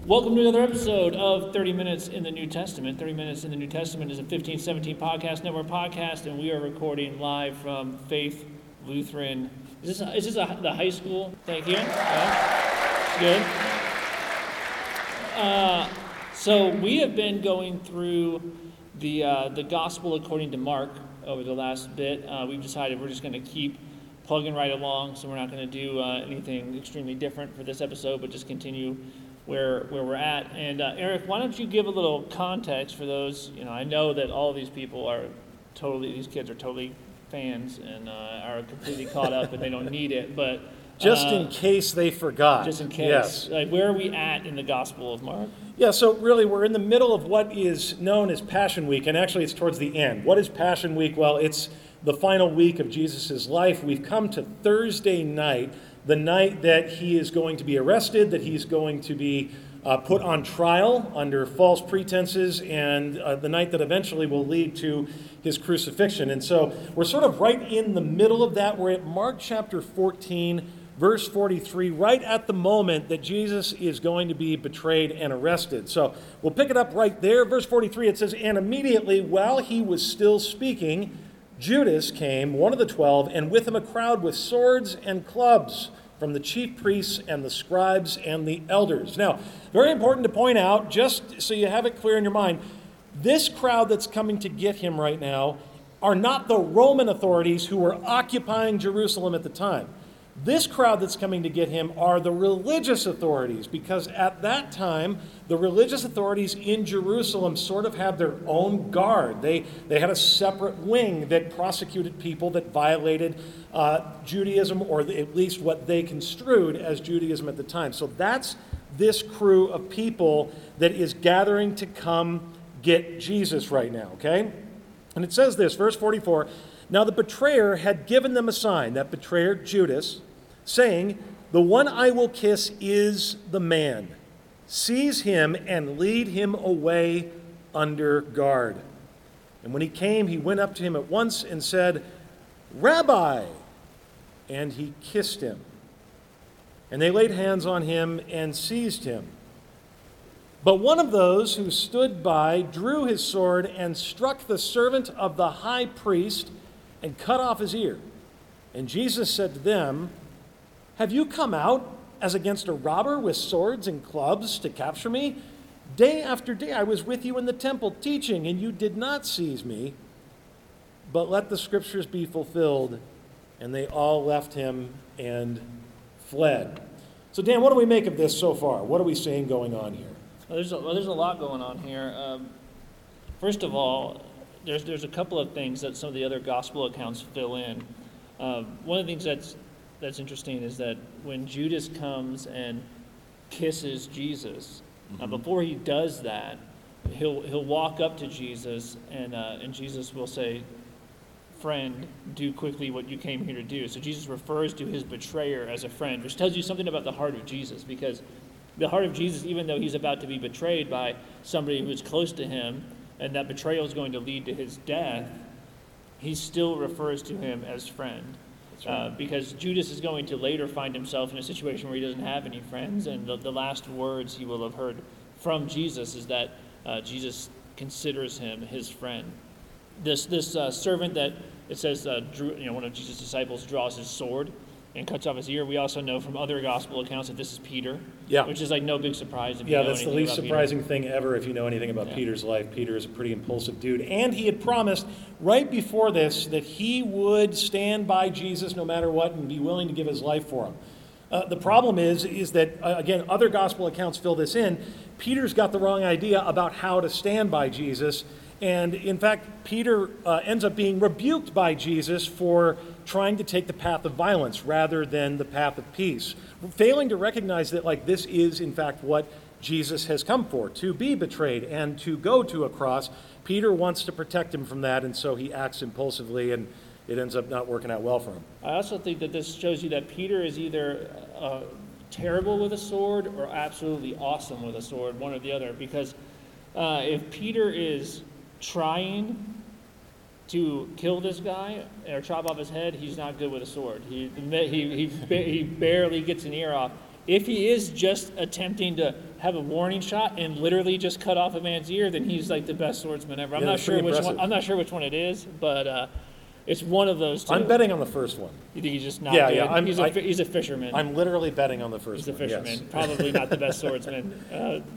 Welcome to another episode of 30 Minutes in the New Testament. 30 Minutes in the New Testament is a 1517 Podcast Network podcast, and we are recording live from Faith Lutheran. Is this the high school? Thank you. Yeah. Good. So we have been going through the Gospel according to Mark over the last bit. We've decided we're just going to keep plugging right along, so we're not going to do anything extremely different for this episode, but just continue where we're at. And Eric, why don't you give a little context for those? I know that all of these people these kids are totally fans and are completely caught up and they don't need it, but just in case they forgot. Just in case. Yes. Like, where are we at in the Gospel of Mark? Yeah, so really we're in the middle of what is known as Passion Week, and actually it's towards the end. What is Passion Week? Well, it's the final week of Jesus' life. We've come to Thursday night, the night that he is going to be arrested, that he's going to be put on trial under false pretenses, and the night that eventually will lead to his crucifixion. And so we're sort of right in the middle of that. We're at Mark chapter 14, verse 43, right at the moment that Jesus is going to be betrayed and arrested. So we'll pick it up right there. Verse 43, it says, "And immediately while he was still speaking, Judas came, one of the 12, and with him a crowd with swords and clubs from the chief priests and the scribes and the elders." Now, very important to point out, just so you have it clear in your mind, this crowd that's coming to get him right now are not the Roman authorities who were occupying Jerusalem at the time. This crowd that's coming to get him are the religious authorities, because at that time, the religious authorities in Jerusalem sort of had their own guard. They had a separate wing that prosecuted people that violated Judaism, or at least what they construed as Judaism at the time. So that's this crew of people that is gathering to come get Jesus right now, okay? And it says this, verse 44, "Now the betrayer had given them a sign," that betrayer, Judas, saying, "The one I will kiss is the man. Seize him and lead him away under guard." And when he came, he went up to him at once and said, "Rabbi," and he kissed him. And they laid hands on him and seized him. But one of those who stood by drew his sword and struck the servant of the high priest and cut off his ear. And Jesus said to them, "Have you come out as against a robber with swords and clubs to capture me? Day after day I was with you in the temple teaching, and you did not seize me. But let the scriptures be fulfilled." And they all left him and fled. So Dan, what do we make of this so far? What are we seeing going on here? Well, there's a lot going on here. First of all, there's a couple of things that some of the other gospel accounts fill in. One of the things that's interesting is that when Judas comes and kisses Jesus, before he does that, he'll walk up to Jesus and Jesus will say, "Friend, do quickly what you came here to do." So Jesus refers to his betrayer as a friend, which tells you something about the heart of Jesus, because the heart of Jesus, even though he's about to be betrayed by somebody who is close to him, and that betrayal is going to lead to his death, he still refers to him as friend. That's right. Because Judas is going to later find himself in a situation where he doesn't have any friends, and the last words he will have heard from Jesus is that Jesus considers him his friend. This servant that it says one of Jesus' disciples draws his sword and cuts off his ear. We also know from other gospel accounts that this is Peter, which is like no big surprise. If you know that's the least surprising Peter. thing ever if you know anything about Peter's life. Peter is a pretty impulsive dude, and he had promised right before this that he would stand by Jesus no matter what and be willing to give his life for him. The problem is that, again, other gospel accounts fill this in. Peter's got the wrong idea about how to stand by Jesus, and in fact, Peter ends up being rebuked by Jesus for trying to take the path of violence rather than the path of peace, failing to recognize that this is in fact what Jesus has come for, to be betrayed and to go to a cross. Peter wants to protect him from that, and so he acts impulsively, and it ends up not working out well for him. I also think that this shows you that Peter is either terrible with a sword or absolutely awesome with a sword, one or the other, because if Peter is trying to kill this guy or chop off his head, he's not good with a sword. He barely gets an ear off. if he is just attempting to have a warning shot and literally just cut off a man's ear, then he's like the best swordsman ever. Yeah, that's pretty impressive. I'm not sure which one it is, but it's one of those two. I'm betting on the first one. You think he's just not Yeah, good? yeah, He's a fisherman. I'm literally betting on the first He's a one. fisherman. Yes. Probably not the best swordsman.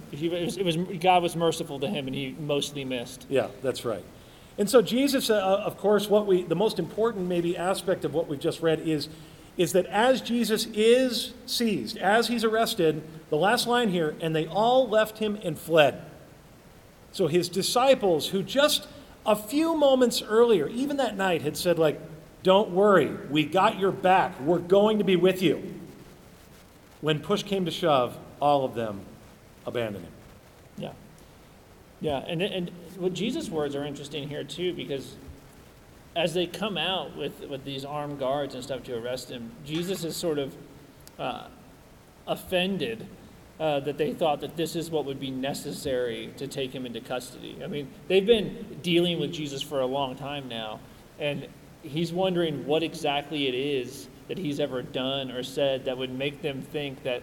God was merciful to him, and he mostly missed. Yeah, that's right. And so Jesus, of course, the most important maybe aspect of what we've just read is that as Jesus is seized, as he's arrested, the last line here, and they all left him and fled. So his disciples, who just a few moments earlier, even that night, had said, like, don't worry, we got your back, we're going to be with you. When push came to shove, all of them abandoned him. Yeah. Yeah, and what Jesus' words are interesting here, too, because as they come out with these armed guards and stuff to arrest him, Jesus is sort of offended that they thought that this is what would be necessary to take him into custody. I mean, they've been dealing with Jesus for a long time now, and he's wondering what exactly it is that he's ever done or said that would make them think that,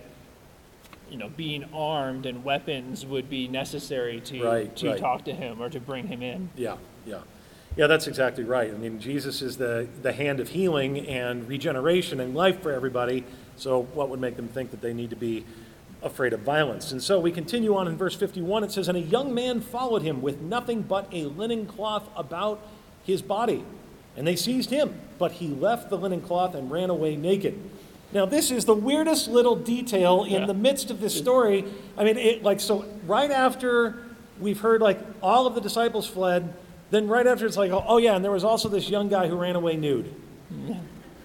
being armed and weapons would be necessary to talk to him or to bring him in. Yeah, yeah. Yeah, that's exactly right. I mean, Jesus is the hand of healing and regeneration and life for everybody, so what would make them think that they need to be afraid of violence? And so we continue on in verse 51. It says, and a young man followed him with nothing but a linen cloth about his body. And they seized him, but he left the linen cloth and ran away naked. Now, this is the weirdest little detail in the midst of this story. I mean, so right after we've heard, all of the disciples fled, then right after it's like, oh yeah, and there was also this young guy who ran away nude. Yeah.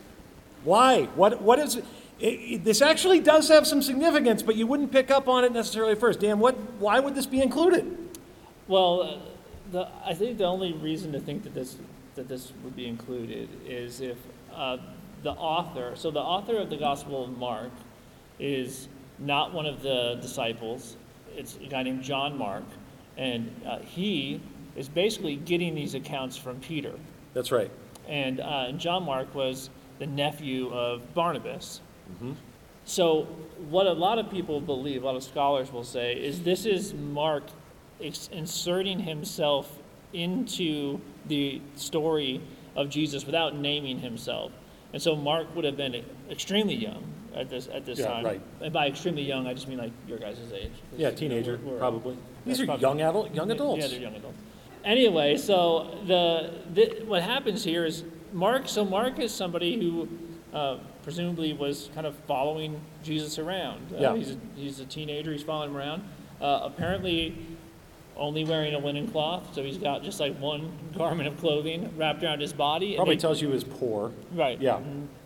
Why? What is it? This actually does have some significance, but you wouldn't pick up on it necessarily at first. Dan, why would this be included? Well, I think the only reason to think that this would be included is if the author of the Gospel of Mark is not one of the disciples. It's a guy named John Mark, and he is basically getting these accounts from Peter. That's right. And John Mark was the nephew of Barnabas. Mm-hmm. So what a lot of people believe, a lot of scholars will say, is this is Mark inserting himself into the story of Jesus without naming himself. And so Mark would have been extremely young at this time. Right. And by extremely young, I just mean like your guys' age. Yeah, teenager, probably. These are probably, young adults. Yeah, they're young adults. Anyway, so what happens here is Mark is somebody who presumably was kind of following Jesus around. He's a teenager, he's following him around. Apparently only wearing a linen cloth, so he's got just like one garment of clothing wrapped around his body. Probably tells you he was poor. Right. Yeah.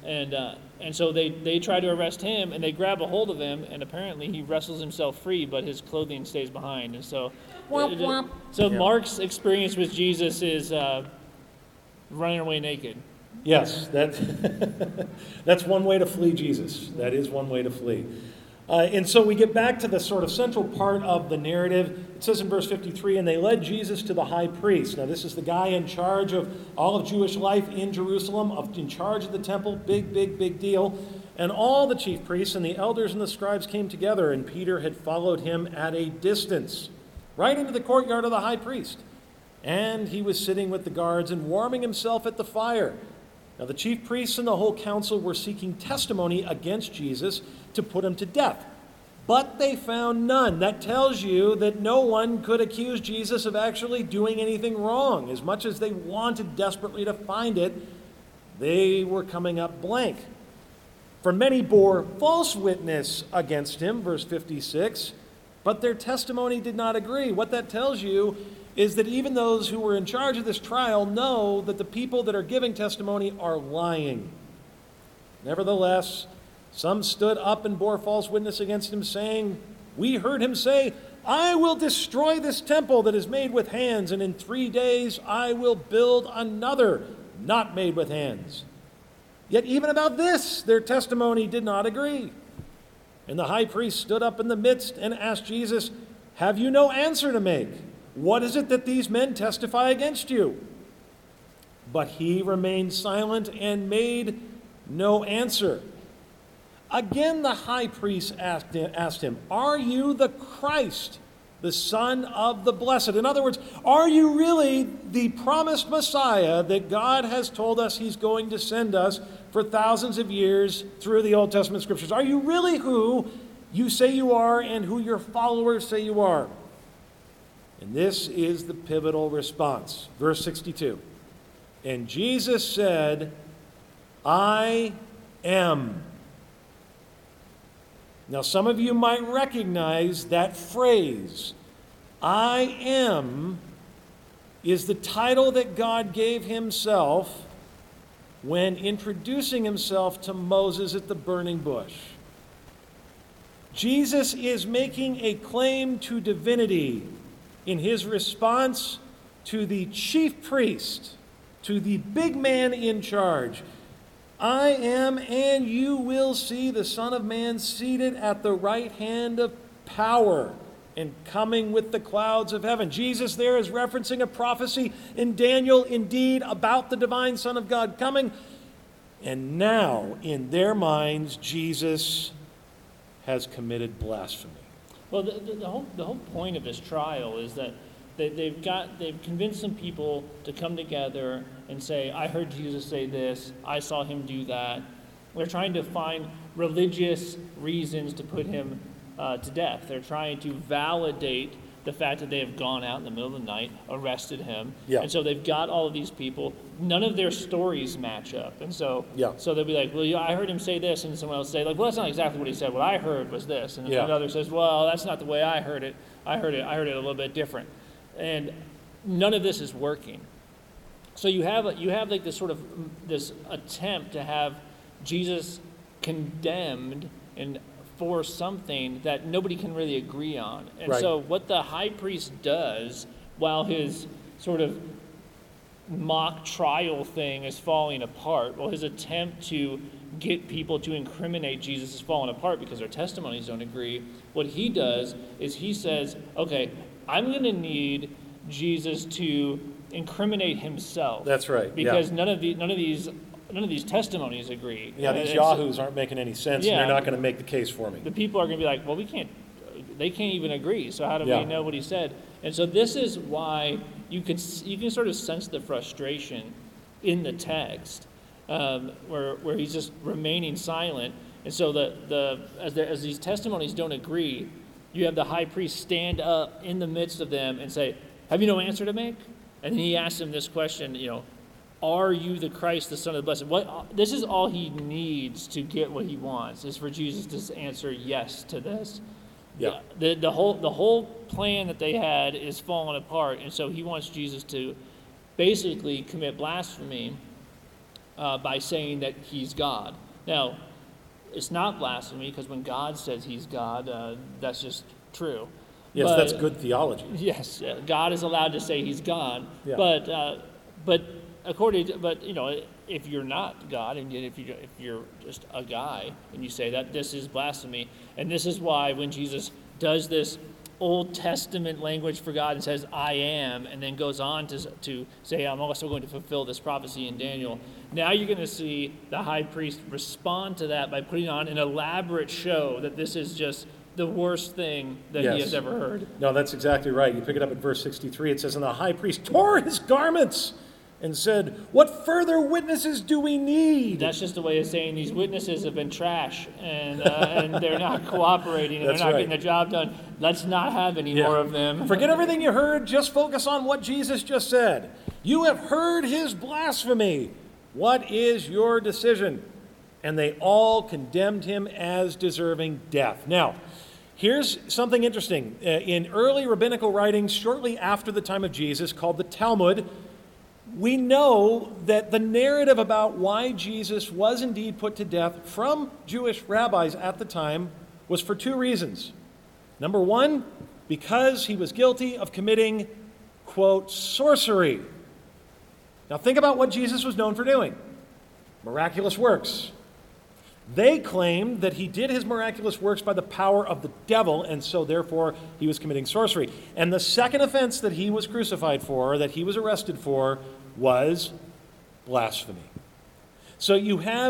And so they try to arrest him, and they grab a hold of him, and apparently he wrestles himself free, but his clothing stays behind. And so, Mark's experience with Jesus is running away naked. Yes, that's one way to flee Jesus. That is one way to flee. And so we get back to the sort of central part of the narrative. It says in verse 53, and they led Jesus to the high priest. Now this is the guy in charge of all of Jewish life in Jerusalem, in charge of the temple, big deal. And all the chief priests and the elders and the scribes came together, and Peter had followed him at a distance, right into the courtyard of the high priest. And he was sitting with the guards and warming himself at the fire. Now the chief priests and the whole council were seeking testimony against Jesus to put him to death. But they found none. That tells you that no one could accuse Jesus of actually doing anything wrong. As much as they wanted desperately to find it, they were coming up blank. For many bore false witness against him, verse 56, but their testimony did not agree. What that tells you is that even those who were in charge of this trial know that the people that are giving testimony are lying. Nevertheless, some stood up and bore false witness against him, saying, we heard him say, I will destroy this temple that is made with hands, and in 3 days I will build another not made with hands. Yet even about this, their testimony did not agree. And the high priest stood up in the midst and asked Jesus, have you no answer to make? What is it that these men testify against you? But he remained silent and made no answer. Again, the high priest asked him, "Are you the Christ, the Son of the Blessed?" In other words, are you really the promised Messiah that God has told us he's going to send us for thousands of years through the Old Testament scriptures? Are you really who you say you are and who your followers say you are? And this is the pivotal response. Verse 62. And Jesus said, "I am." Now, some of you might recognize that phrase. "I am" is the title that God gave himself when introducing himself to Moses at the burning bush. Jesus is making a claim to divinity in his response to the chief priest, to the big man in charge. "I am, and you will see the Son of Man seated at the right hand of power and coming with the clouds of heaven." Jesus there is referencing a prophecy in Daniel, indeed, about the divine Son of God coming. And now, in their minds, Jesus has committed blasphemy. Well, the whole point of this trial is that they've convinced some people to come together and say, "I heard Jesus say this, I saw him do that." They're trying to find religious reasons to put him to death. They're trying to validate the fact that they have gone out in the middle of the night, arrested him. Yeah. And so they've got all of these people. None of their stories match up. And so they'll be like, "Well, yeah, I heard him say this," and someone else say, like, "Well, that's not exactly what he said. What I heard was this." And another says, "Well, that's not the way I heard it. I heard it a little bit different." And none of this is working. So you have like this sort of this attempt to have Jesus condemned and for something that nobody can really agree on. And Right. So what the high priest does while his sort of mock trial thing is falling apart, well, his attempt to get people to incriminate Jesus is falling apart because their testimonies don't agree. What he does is he says, "Okay, I'm going to need Jesus to incriminate himself." That's right. Because none of these testimonies agree. Yeah, these And yahoos aren't making any sense, and Yeah. they're not going to make the case for me. the people are going to be like, "Well, they can't even agree. So how do Yeah. we know what he said?" And so this is why you can sort of sense the frustration in the text, where he's just remaining silent. And so as these testimonies don't agree, you have the high priest stand up in the midst of them and say, "Have you no answer to make?" And then he asks him this question, "Are you the Christ, the Son of the Blessed?" This is all he needs to get what he wants, is for Jesus to answer yes to this. Yeah. The whole plan that they had is falling apart, and so he wants Jesus to basically commit blasphemy by saying that he's God. Now, it's not blasphemy because when God says he's God, that's just true. Yes, But- that's good theology. Yes, God is allowed to say he's God, Yeah. but if you're not God and if you're just a guy and you say that, this is blasphemy. And this is why when Jesus does this Old Testament language for God and says, "I am," and then goes on to say, "I'm also going to fulfill this prophecy in Daniel," now you're going to see the high priest respond to that by putting on an elaborate show that this is just the worst thing that he Yes. has ever heard. No, that's exactly right. You pick it up at verse 63. It says, "And the high priest tore his garments and said, 'What further witnesses do we need?'" That's just a way of saying these witnesses have been trash and they're not cooperating and That's they're not right. getting the job done. Let's not have any Yeah. more of them. Forget everything you heard. Just focus on what Jesus just said. "You have heard his blasphemy. What is your decision?" And they all condemned him as deserving death. Now, here's something interesting. In early rabbinical writings, shortly after the time of Jesus, called the Talmud, we know that the narrative about why Jesus was indeed put to death from Jewish rabbis at the time was for two reasons. Number one, because he was guilty of committing, quote, sorcery. Now think about what Jesus was known for doing. Miraculous works. They claimed that he did his miraculous works by the power of the devil, and so therefore he was committing sorcery. And the second offense that he was crucified for, that he was arrested for, was blasphemy. So you have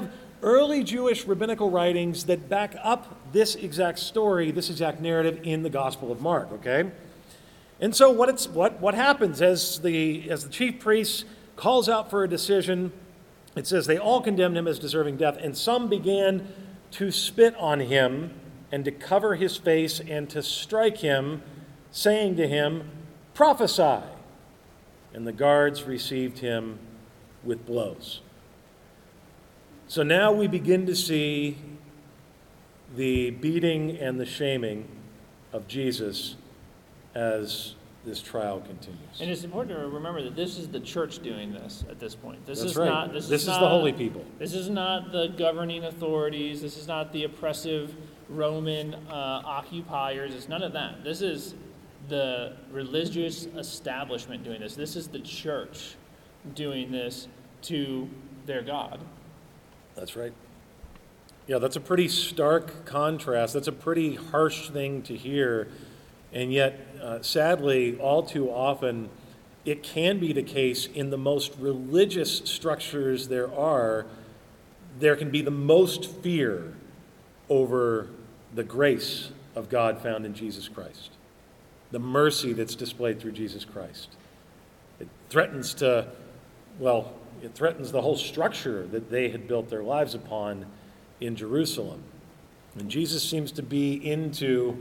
early Jewish rabbinical writings that back up this exact story, this exact narrative in the Gospel of Mark, okay? And so what happens as the chief priest calls out for a decision, it says they all condemned him as deserving death, and some began to spit on him and to cover his face and to strike him, saying to him, "Prophesy." And the guards received him with blows. So now we begin to see the beating and the shaming of Jesus as this trial continues. And it's important to remember that this is the church doing this at this point. This That's is right. not. This is the holy people. This is not the governing authorities. This is not the oppressive Roman occupiers. It's none of that. This is the religious establishment doing this. This is the church doing this to their God. That's right. Yeah, that's a pretty stark contrast. That's a pretty harsh thing to hear. And yet, sadly, all too often, it can be the case in the most religious structures there can be the most fear over the grace of God found in Jesus Christ, the mercy that's displayed through Jesus Christ. It threatens the whole structure that they had built their lives upon in Jerusalem. And Jesus seems to be into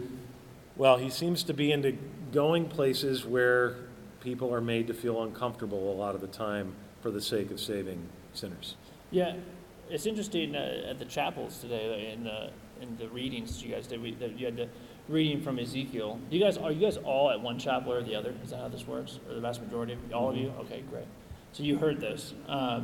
going places where people are made to feel uncomfortable a lot of the time for the sake of saving sinners. Yeah, it's interesting at the chapels today in the readings that you guys did. That you had the reading from Ezekiel. Are you guys all at one chapel or the other? Is that how this works? Or the vast majority of all of you? Okay, great. So you heard this.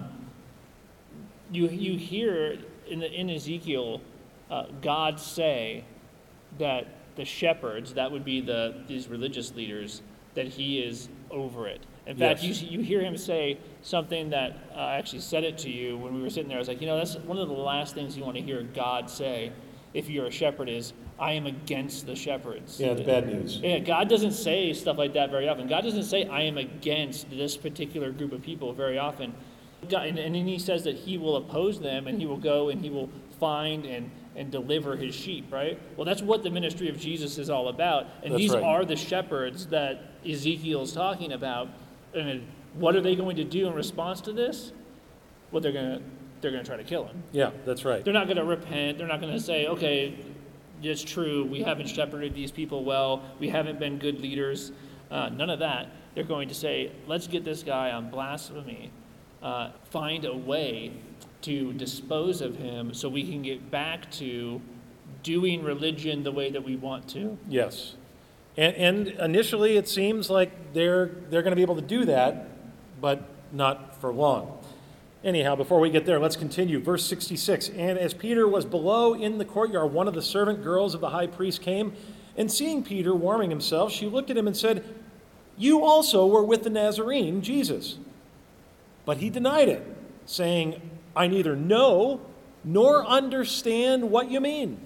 You hear in Ezekiel God say that the shepherds, that would be these religious leaders, that he is over it. In fact, Yes. you hear him say something that I actually said it to you when we were sitting there. I was like, that's one of the last things you want to hear God say if you're a shepherd is, "I am against the shepherds." Yeah, it's bad news. Yeah, God doesn't say stuff like that very often. God doesn't say, "I am against this particular group of people" very often. And then he says that he will oppose them and he will go and he will find and deliver his sheep, right? Well, that's what the ministry of Jesus is all about. And That's these right. are the shepherds that Ezekiel's talking about. And what are they going to do in response to this? Well, they're going to try to kill him. Yeah, that's right. They're not going to repent. They're not going to say, "Okay, it's true, we haven't shepherded these people well. We haven't been good leaders." None of that. They're going to say, "Let's get this guy on blasphemy. Find a way to dispose of him so we can get back to doing religion the way that we want to." Yes. And initially it seems like they're going to be able to do that, but not for long. Anyhow, before we get there, let's continue. Verse 66, "And as Peter was below in the courtyard, one of the servant girls of the high priest came, and seeing Peter warming himself, she looked at him and said, 'You also were with the Nazarene, Jesus.' But he denied it, saying, 'I neither know nor understand what you mean.'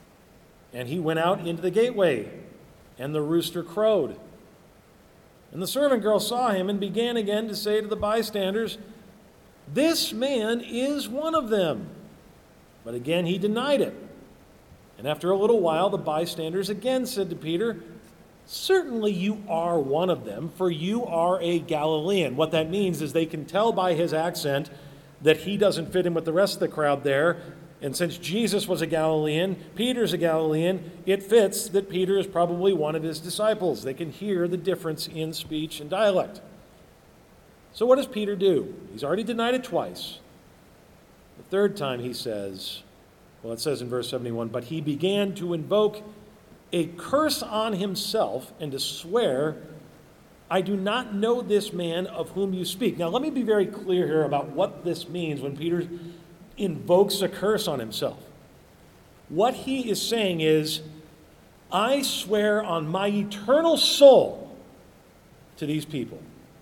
And he went out into the gateway, and the rooster crowed. And the servant girl saw him and began again to say to the bystanders, 'This man is one of them.' But again he denied it. And after a little while the bystanders again said to Peter, 'Certainly you are one of them, for you are a Galilean.'" What that means is they can tell by his accent that he doesn't fit in with the rest of the crowd there. And since Jesus was a Galilean, Peter's a Galilean, it fits that Peter is probably one of his disciples. They can hear the difference in speech and dialect. So what does Peter do? He's already denied it twice. The third time he says, it says in verse 71, "But he began to invoke a curse on himself and to swear, 'I do not know this man of whom you speak.'" Now let me be very clear here about what this means when Peter invokes a curse on himself. What he is saying is, "I swear on my eternal soul to these people.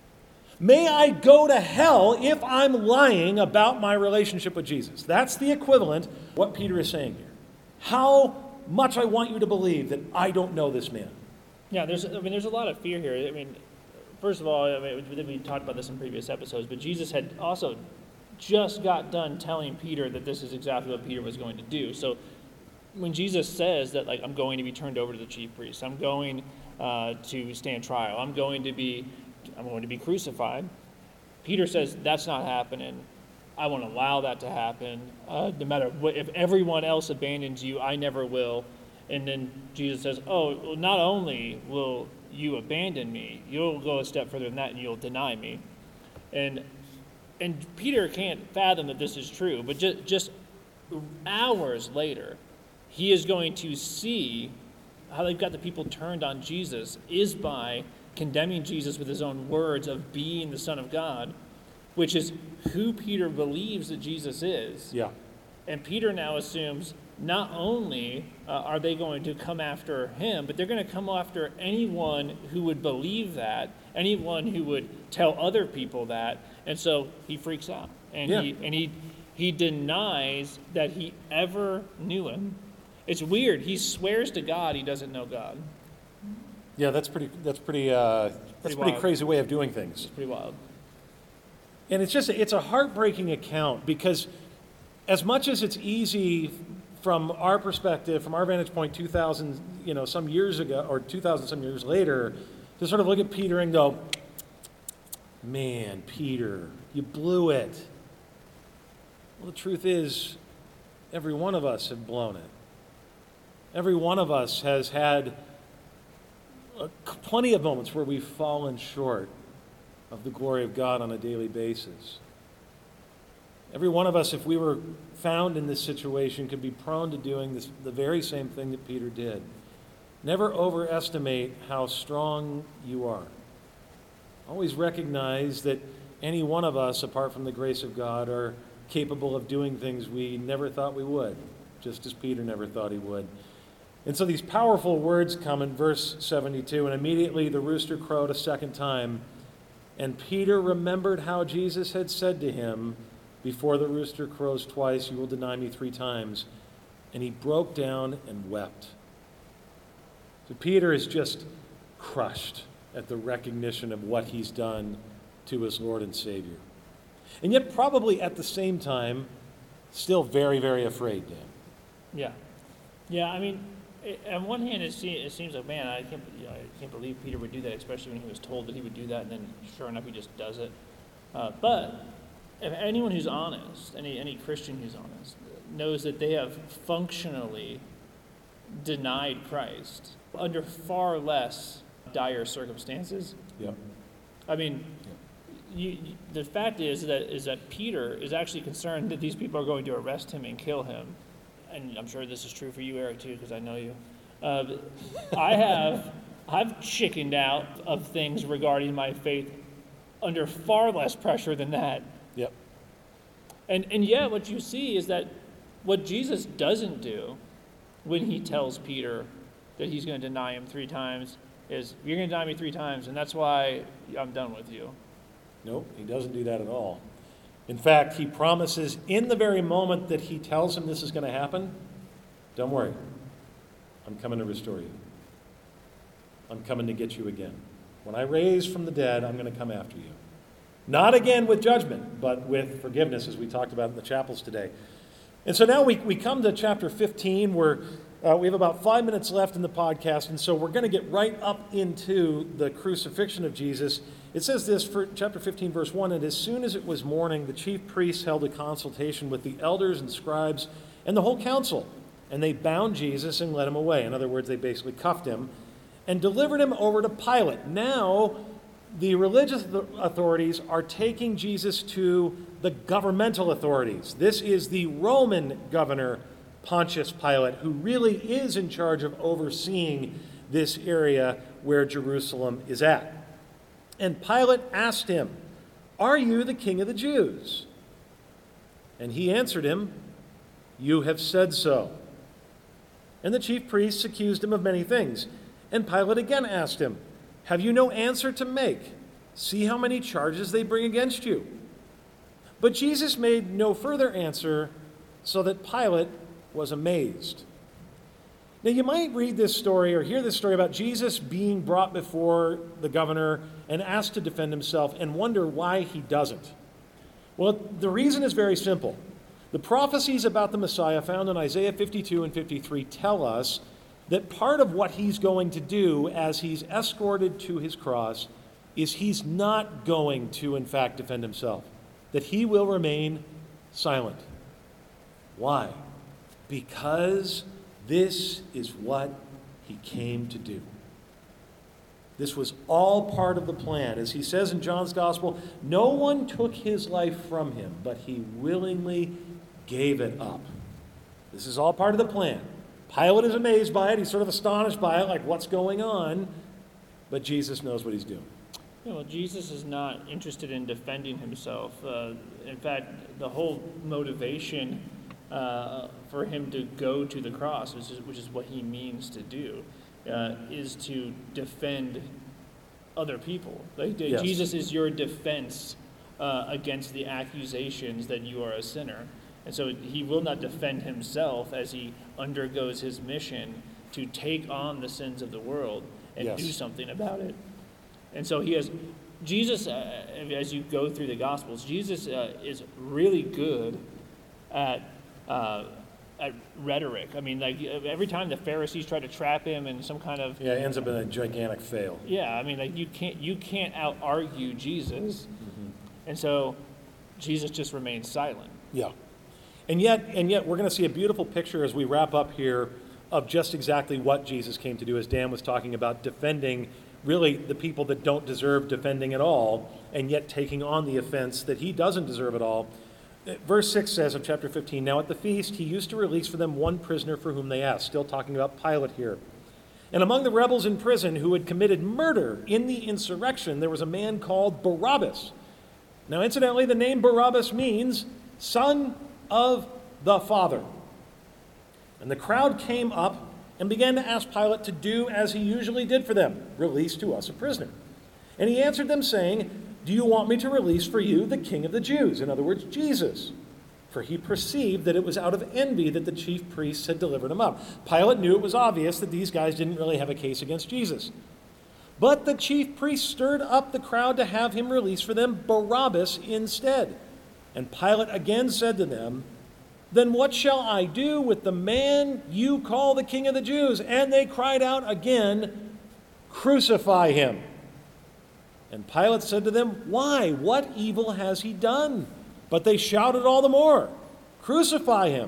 May I go to hell if I'm lying about my relationship with Jesus." That's the equivalent of what Peter is saying here. How much I want you to believe that I don't know this man. Yeah, there's a lot of fear here. First of all, we talked about this in previous episodes, but Jesus had also just got done telling Peter that this is exactly what Peter was going to do. So when Jesus says that, like, I'm going to be turned over to the chief priests, I'm going to stand trial, I'm going to be crucified, Peter says, that's not happening. I won't allow that to happen. No matter what, if everyone else abandons you, I never will. And then Jesus says, oh, well, not only will you abandon me, you'll go a step further than that and you'll deny me. And Peter can't fathom that this is true, but just hours later, he is going to see how they've got the people turned on Jesus is by condemning Jesus with his own words of being the Son of God, which is who Peter believes that Jesus is. Yeah. And Peter now assumes not only are they going to come after him, but they're going to come after anyone who would believe that, anyone who would tell other people that. And so he freaks out. And he denies that he ever knew him. It's weird. He swears to God he doesn't know God. Yeah, that's pretty crazy way of doing things. It's pretty wild. And it's a heartbreaking account, because as much as it's easy from our perspective, from our vantage point 2,000 some years ago, or 2,000 some years later, to sort of look at Peter and go, man, Peter, you blew it. Well, the truth is, every one of us have blown it. Every one of us has had plenty of moments where we've fallen short of the glory of God on a daily basis. Every one of us, if we were found in this situation, could be prone to doing the very same thing that Peter did. Never overestimate how strong you are. Always recognize that any one of us, apart from the grace of God, are capable of doing things we never thought we would, just as Peter never thought he would. And so these powerful words come in verse 72, and immediately the rooster crowed a second time, and Peter remembered how Jesus had said to him, before the rooster crows twice, you will deny me 3 times. And he broke down and wept. So Peter is just crushed at the recognition of what he's done to his Lord and Savior. And yet probably at the same time, still very, very afraid, Dan. Yeah. Yeah, I mean, on one hand, it seems like, man, I can't believe Peter would do that, especially when he was told that he would do that, and then sure enough, he just does it. But if anyone who's honest, any Christian who's honest, knows that they have functionally denied Christ under far less dire circumstances. Yeah. I mean, the fact is that Peter is actually concerned that these people are going to arrest him and kill him. And I'm sure this is true for you, Eric, too, because I know you. I've chickened out of things regarding my faith under far less pressure than that. Yep. And yet what you see is that what Jesus doesn't do when he tells Peter that he's going to deny him 3 times is, you're going to deny me 3 times, and that's why I'm done with you. Nope, he doesn't do that at all. In fact, he promises in the very moment that he tells him this is going to happen, don't worry, I'm coming to restore you. I'm coming to get you again. When I raise from the dead, I'm going to come after you. Not again with judgment, but with forgiveness, as we talked about in the chapels today. And so now we come to chapter 15, where we have about 5 minutes left in the podcast, and so we're going to get right up into the crucifixion of Jesus. It says this for chapter 15, verse 1, and as soon as it was morning, the chief priests held a consultation with the elders and scribes and the whole council, and they bound Jesus and led him away. In other words, they basically cuffed him and delivered him over to Pilate. Now, the religious authorities are taking Jesus to the governmental authorities. This is the Roman governor, Pontius Pilate, who really is in charge of overseeing this area where Jerusalem is at. And Pilate asked him, "Are you the king of the Jews?" And he answered him, "You have said so." And the chief priests accused him of many things. And Pilate again asked him, "Have you no answer to make? See how many charges they bring against you." But Jesus made no further answer, so that Pilate was amazed. Now, you might read this story or hear this story about Jesus being brought before the governor and asked to defend himself and wonder why he doesn't. Well, the reason is very simple. The prophecies about the Messiah found in Isaiah 52 and 53 tell us that part of what he's going to do as he's escorted to his cross is he's not going to, in fact, defend himself, that he will remain silent. Why? Because this is what he came to do. This was all part of the plan. As he says in John's Gospel, no one took his life from him, but he willingly gave it up. This is all part of the plan. Pilate is amazed by it. He's sort of astonished by it, like, what's going on? But Jesus knows what he's doing. Yeah, well, Jesus is not interested in defending himself. In fact, the whole motivation for him to go to the cross, which is what he means to do, is to defend other people. Yes. Jesus is your defense against the accusations that you are a sinner. And so he will not defend himself as he undergoes his mission to take on the sins of the world and Yes. do something about it. And so Jesus, as you go through the Gospels, Jesus is really good at rhetoric. I mean, like every time the Pharisees try to trap him in some kind of Yeah, it ends up in a gigantic fail. I mean, like you can't out argue Jesus, and so Jesus just remains silent. Yeah. And yet we're going to see a beautiful picture as we wrap up here of just exactly what Jesus came to do, as Dan was talking about, defending really the people that don't deserve defending at all, and yet taking on the offense that he doesn't deserve at all. Verse 6 says of chapter 15, now at the feast he used to release for them one prisoner for whom they asked, still talking about Pilate here. And among the rebels in prison who had committed murder in the insurrection, there was a man called Barabbas. Now incidentally, the name Barabbas means son of the Father. And the crowd came up and began to ask Pilate to do as he usually did for them, release to us a prisoner. And he answered them saying, do you want me to release for you the King of the Jews? In other words, Jesus. For he perceived that it was out of envy that the chief priests had delivered him up. Pilate knew it was obvious that these guys didn't really have a case against Jesus. But the chief priests stirred up the crowd to have him release for them Barabbas instead. And Pilate again said to them, then what shall I do with the man you call the King of the Jews? And they cried out again, crucify him. And Pilate said to them, why? What evil has he done? But they shouted all the more, crucify him.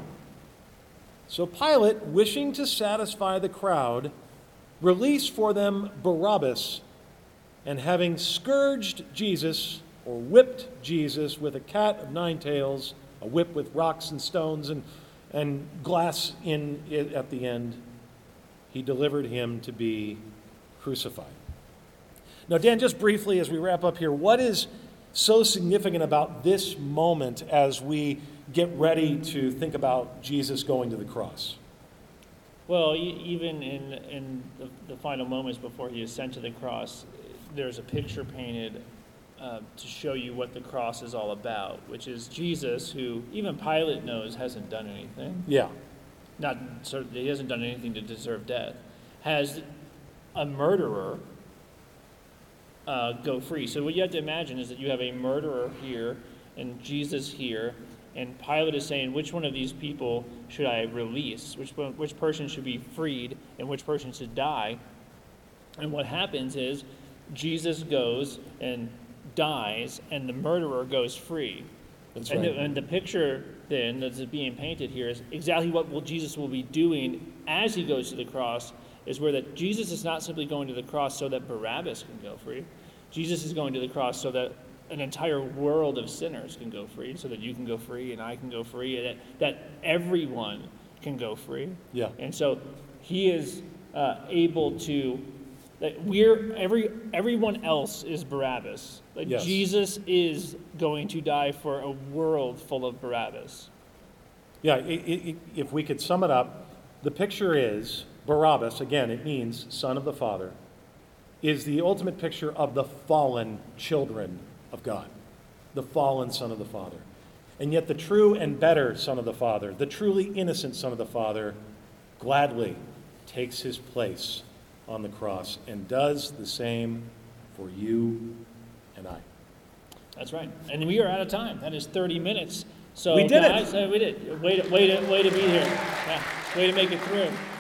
So Pilate, wishing to satisfy the crowd, released for them Barabbas, and having scourged Jesus, or whipped Jesus with a cat of nine tails, a whip with rocks and stones and glass in it at the end, he delivered him to be crucified. Now, Dan, just briefly as we wrap up here, what is so significant about this moment as we get ready to think about Jesus going to the cross? Well, even in the final moments before he is sent to the cross, there's a picture painted to show you what the cross is all about, which is Jesus, who even Pilate knows hasn't done anything. Yeah. He hasn't done anything to deserve death. Has a murderer go free. So what you have to imagine is that you have a murderer here and Jesus here, and Pilate is saying, which one of these people should I release? Which person should be freed and which person should die? And what happens is Jesus goes and dies, and the murderer goes free. That's and, right. and the picture then that's being painted here is exactly what Jesus will be doing as he goes to the cross, is where that Jesus is not simply going to the cross so that Barabbas can go free. Jesus is going to the cross so that an entire world of sinners can go free, so that you can go free and I can go free, and that everyone can go free. Yeah. And so he is able to, that everyone else is Barabbas. Like Yes. Jesus is going to die for a world full of Barabbas. Yeah, if we could sum it up, the picture is Barabbas, again, it means son of the Father, is the ultimate picture of the fallen children of God, the fallen Son of the Father. And yet the true and better Son of the Father, the truly innocent Son of the Father, gladly takes his place on the cross and does the same for you and I. That's right. And we are out of time. That is 30 minutes. So We did it. guys, we did. Way to be here. Yeah, way to make it through.